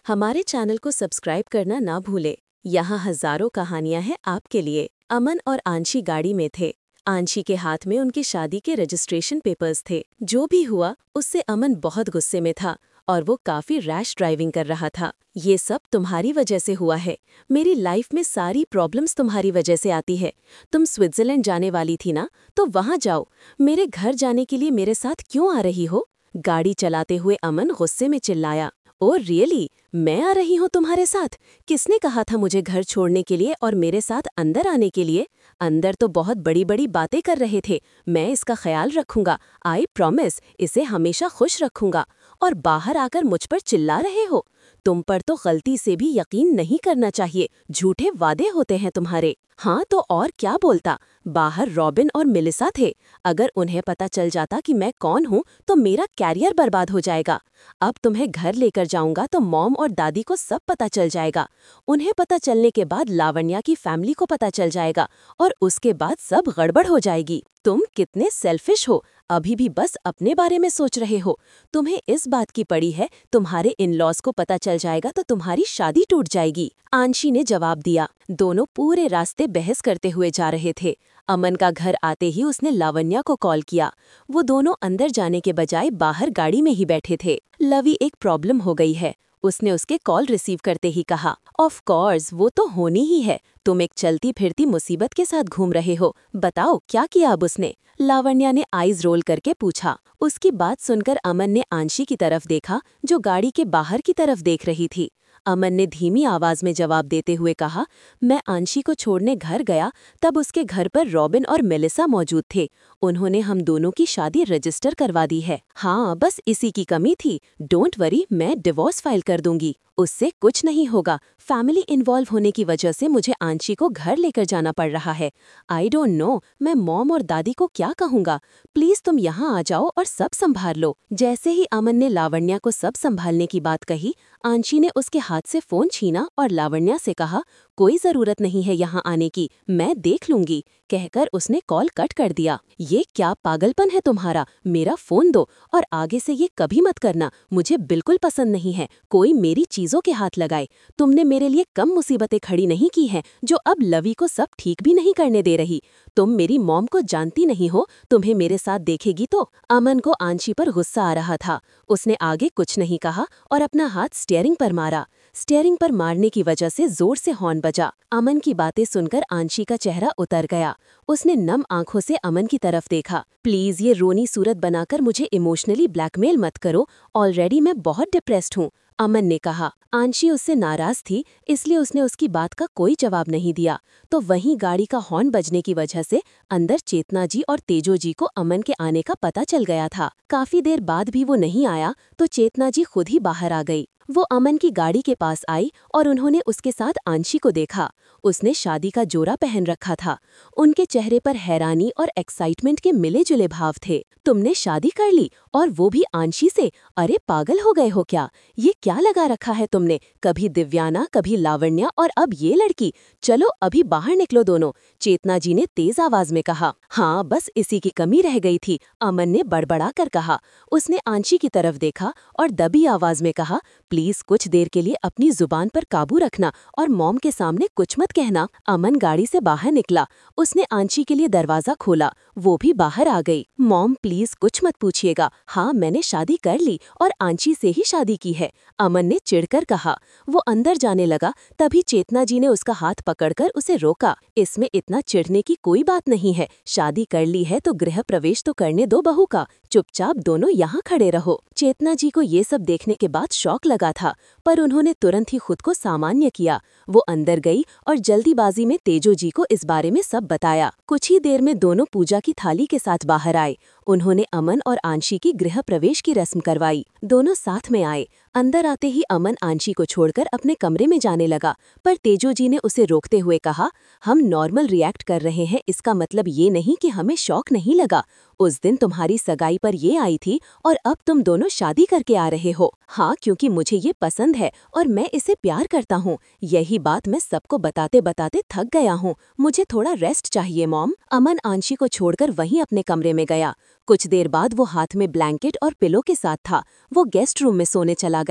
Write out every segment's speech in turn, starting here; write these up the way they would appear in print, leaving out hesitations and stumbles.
हमारे चैनल को सब्सक्राइब करना ना भूले। यहाँ हजारों कहानियां हैं आपके लिए। अमन और आंशी गाड़ी में थे। आंशी के हाथ में उनकी शादी के रजिस्ट्रेशन पेपर्स थे। जो भी हुआ उससे अमन बहुत गुस्से में था और वो काफी रैश ड्राइविंग कर रहा था। ये सब तुम्हारी वजह से हुआ है। मेरी लाइफ में सारी प्रॉब्लम्स तुम्हारी वजह से आती है। तुम स्विट्जरलैंड जाने वाली थी ना, तो वहां जाओ। मेरे घर जाने के लिए मेरे साथ क्यों आ रही हो? गाड़ी चलाते हुए अमन गुस्से में चिल्लाया। ओ रियली, मैं आ रही हूँ तुम्हारे साथ? किसने कहा था मुझे घर छोड़ने के लिए और मेरे साथ अंदर आने के लिए? अंदर तो बहुत बड़ी बड़ी बातें कर रहे थे। मैं इसका ख्याल रखूंगा, आई प्रॉमिस। इसे हमेशा खुश रखूंगा। और बाहर आकर मुझ पर चिल्ला रहे हो? तुम पर तो गलती से भी यकीन नहीं करना चाहिए। झूठे वादे होते हैं तुम्हारे। हाँ तो और क्या बोलता। बाहर रॉबिन और मेलिसा थे। अगर उन्हें पता चल जाता कि मैं कौन हूँ तो मेरा कैरियर बर्बाद हो जाएगा। अब तुम्हें घर लेकर जाऊंगा तो मॉम और दादी को सब पता चल जाएगा। उन्हें पता चलने के बाद लावण्या की फैमिली को पता चल जाएगा और उसके बाद सब गड़बड़ हो जाएगी। तुम कितने सेल्फिश हो, अभी भी बस अपने बारे में सोच रहे हो। तुम्हें इस बात की पड़ी है तुम्हारे इन-लॉज को पता चल जाएगा तो तुम्हारी शादी टूट जाएगी। आंशी ने जवाब दिया। दोनों पूरे रास्ते बहस करते हुए जा रहे थे। अमन का घर आते ही उसने लावण्या को कॉल किया। वो दोनों अंदर जाने के बजाय बाहर गाड़ी में ही बैठे थे। लवी, एक प्रॉब्लम हो गई है, उसने उसके कॉल रिसीव करते ही कहा। ऑफ कोर्स, वो तो होनी ही है। तुम एक चलती फिरती मुसीबत के साथ घूम रहे हो। बताओ क्या किया अब उसने? लावण्या ने आईज रोल करके पूछा। उसकी बात सुनकर अमन ने आंशी की तरफ देखा जो गाड़ी के बाहर की तरफ देख रही थी। अमन ने धीमी आवाज में जवाब देते हुए कहा, मैं आंशी को छोड़ने घर गया तब उसके घर पर रॉबिन और मेलिसा मौजूद थे। उन्होंने हम दोनों की शादी रजिस्टर करवा दी है। हाँ, बस इसी की कमी थी। डोंट वरी, मैं डिवोर्स फाइल कर दूंगी। उससे कुछ नहीं होगा। फैमिली इन्वॉल्व होने की वजह से मुझे आंशी को घर लेकर जाना पड़ रहा है। आई डोंट नो मैं मॉम और दादी को क्या कहूँगा। प्लीज तुम यहाँ आ जाओ और सब संभाल लो। जैसे ही अमन ने लावण्या को सब संभालने की बात कही, आंशी ने उसके हाथ से फोन छीना और लावण्या से कहा, कोई जरूरत नहीं है यहाँ आने की, मैं देख लूंगी, कहकर उसने कॉल कट कर दिया। ये क्या पागलपन है तुम्हारा? मेरा फोन दो और आगे से ये कभी मत करना। मुझे बिल्कुल पसंद नहीं है कोई मेरी चीजों के हाथ लगाए। तुमने मेरे लिए कम मुसीबतें खड़ी नहीं की हैं जो अब लवी को सब ठीक भी नहीं करने दे रही। तुम मेरी मॉम को जानती नहीं हो, तुम्हें मेरे साथ देखेगी तो। अमन को आंशी पर गुस्सा आ रहा था। उसने आगे कुछ नहीं कहा और अपना हाथ स्टीयरिंग पर मारा। स्टीयरिंग पर मारने की वजह से जोर से हॉर्न बजा। अमन की बातें सुनकर आंशी का चेहरा उतर गया। उसने नम आंखों से अमन की तरफ देखा। प्लीज ये रोनी सूरत बनाकर मुझे इमोशनली ब्लैकमेल मत करो। ऑलरेडी मैं बहुत डिप्रेस्ड हूँ, अमन ने कहा। आंशी उससे नाराज थी, इसलिए उसने उसकी बात का कोई जवाब नहीं दिया। तो वहीं गाड़ी का हॉर्न बजने की वजह से अंदर चेतना जी और तेजो जी को अमन के आने का पता चल गया था। काफी देर बाद भी वो नहीं आया तो चेतना जी खुद ही बाहर आ गई। वो अमन की गाड़ी के पास आई और उन्होंने उसके साथ आंशी को देखा। उसने शादी का जोड़ा पहन रखा था। उनके चेहरे पर हैरानी और एक्साइटमेंट के मिले जुले भाव थे। तुमने शादी कर ली और वो भी आंशी से? अरे पागल हो गए हो क्या? ये क्या लगा रखा है तुमने? कभी दिव्याना, कभी लावण्या और अब ये लड़की। चलो अभी बाहर निकलो दोनों, चेतना जी ने तेज आवाज में कहा। हाँ, बस इसी की कमी रह गई थी, अमन ने बड़बड़ा कर कहा। उसने आंशी की तरफ देखा और दबी आवाज में कहा, प्लीज कुछ देर के लिए अपनी जुबान पर काबू रखना और मॉम के सामने कुछ मत कहना। अमन गाड़ी से बाहर निकला। उसने आंशी के लिए दरवाजा खोला। वो भी बाहर आ गई। मॉम प्लीज कुछ मत पूछिएगा। हाँ, मैंने शादी कर ली और आंशी से ही शादी की है, अमन ने चिढ़कर कहा। वो अंदर जाने लगा तभी चेतना जी ने उसका हाथ पकड़कर उसे रोका। इसमें इतना चिढ़ने की कोई बात नहीं है। शादी कर ली है तो गृह प्रवेश तो करने दो बहू का। चुपचाप दोनों यहाँ खड़े रहो। चेतना जी को ये सब देखने के बाद शौक लगा था, पर उन्होंने तुरंत ही खुद को सामान्य किया। वो अंदर गई और जल्दीबाजी में तेजो जी को इस बारे में सब बताया। कुछ ही देर में दोनों पूजा की थाली के साथ बाहर आए। उन्होंने अमन और आंशी की गृह प्रवेश की रस्म करवाई। दोनों साथ में आए। अंदर आते ही अमन आंशी को छोड़कर अपने कमरे में जाने लगा, पर तेजो जी ने उसे रोकते हुए कहा, हम नॉर्मल रिएक्ट कर रहे हैं, इसका मतलब ये नहीं कि हमें शौक नहीं लगा। उस दिन तुम्हारी सगाई पर ये आई थी और अब तुम दोनों शादी करके आ रहे हो। हाँ, क्योंकि मुझे ये पसंद है और मैं इसे प्यार करता हूँ। यही बात मैं सबको बताते बताते थक गया हूँ। मुझे थोड़ा रेस्ट चाहिए मॉम। अमन आंशी को छोड़कर वहीं अपने कमरे में गया। कुछ देर बाद वो हाथ में ब्लैंकेट और पिलो के साथ था। वो गेस्ट रूम में सोने चला गया।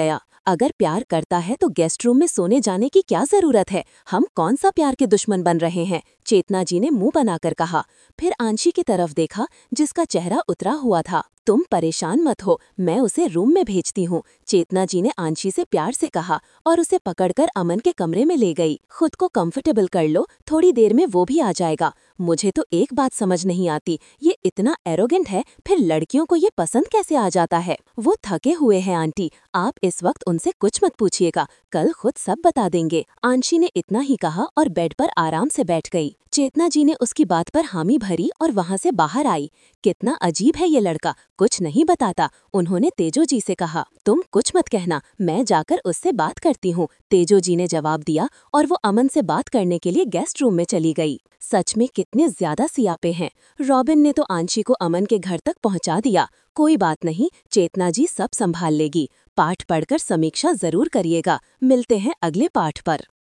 अगर प्यार करता है तो गेस्ट रूम में सोने जाने की क्या जरूरत है? हम कौन सा प्यार के दुश्मन बन रहे हैं? चेतना जी ने मुंह बनाकर कहा। फिर आंशी की तरफ देखा, जिसका चेहरा उतरा हुआ था। तुम परेशान मत हो, मैं उसे रूम में भेजती हूँ। चेतना जी ने आंशी से प्यार से कहा और उसे पकड़कर अमन के कमरे में ले गई। खुद को कंफर्टेबल कर लो, थोड़ी देर में वो भी आ जाएगा। मुझे तो एक बात समझ नहीं आती, ये इतना एरोगेंट है, फिर लड़कियों को ये पसंद कैसे आ जाता है? वो थके हुए हैं आंटी, आप इस वक्त उनसे कुछ मत पूछिएगा, कल खुद सब बता देंगे। आंशी ने इतना ही कहा और बेड पर आराम से बैठ गई। चेतना जी ने उसकी बात पर हामी भरी और वहाँ से बाहर आई। कितना अजीब है ये लड़का, कुछ नहीं बताता। उन्होंने तेजो जी से कहा, तुम कुछ मत कहना, मैं जाकर उससे बात करती हूँ। तेजो जी ने जवाब दिया और वो अमन से बात करने के लिए गेस्ट रूम में चली गई। सच में कितने ज्यादा सियापे हैं। रॉबिन ने तो आंशी को अमन के घर तक पहुंचा दिया। कोई बात नहीं, चेतना जी सब संभाल लेगी। पाठ पढ़कर समीक्षा जरूर करिएगा। मिलते हैं अगले पाठ पर।